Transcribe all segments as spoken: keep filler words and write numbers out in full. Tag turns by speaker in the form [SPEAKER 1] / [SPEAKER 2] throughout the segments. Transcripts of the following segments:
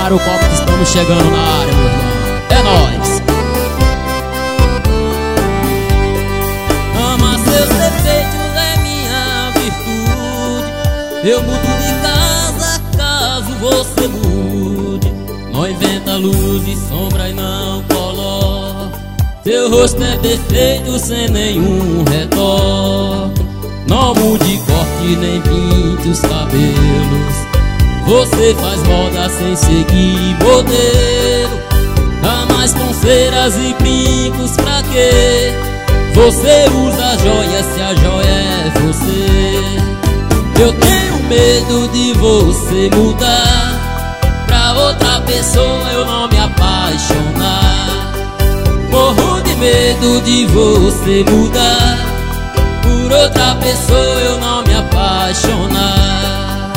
[SPEAKER 1] Mário Copa, que estamos chegando na área, meu irmão. É nóis.
[SPEAKER 2] Ama seus defeitos é minha virtude. Eu mudo de casa caso você mude. Não inventa luz e sombra e não coloca. Seu rosto é perfeito sem nenhum retoque. Não mude corte nem pinte os cabelos. Você faz moda sem seguir modelo. Dá mais pulseiras e brincos pra quê? Você usa joias se a joia é você. Eu tenho medo de você mudar pra outra pessoa, eu não me apaixonar. Morro de medo de você mudar por outra pessoa, eu não me apaixonar.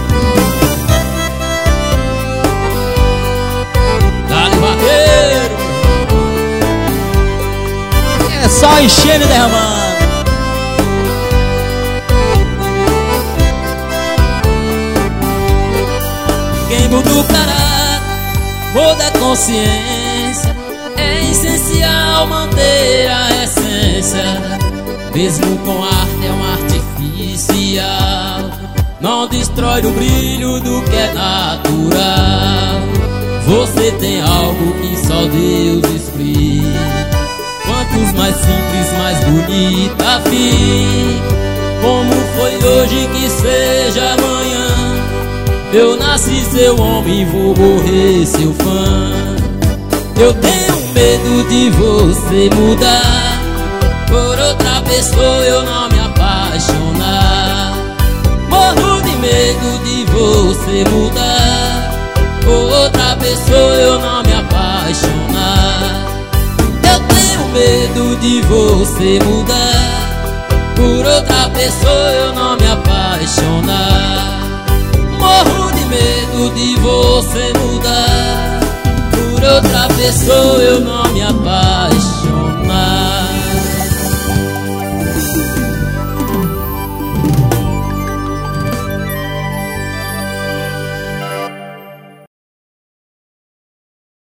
[SPEAKER 2] Dale, vaqueiro.
[SPEAKER 1] É só enchendo e derramando.
[SPEAKER 2] Quem muda o caráter, muda a consciência. É essencial manter a essência. Mesmo com arte é um artificial. Não destrói o brilho do que é natural. Você tem algo que só Deus explica. Quantos mais simples, mais bonita fica. Como foi hoje que seja amanhã. Eu nasci seu homem e vou morrer seu fã. Eu tenho medo de você mudar por outra pessoa, eu não me apaixonar. Morro de medo de você mudar por outra pessoa, eu não me apaixonar. Eu tenho medo de você mudar por outra pessoa, eu não me apaixonar. Morro de medo de você mudar por outra pessoa, eu não me apaixonar.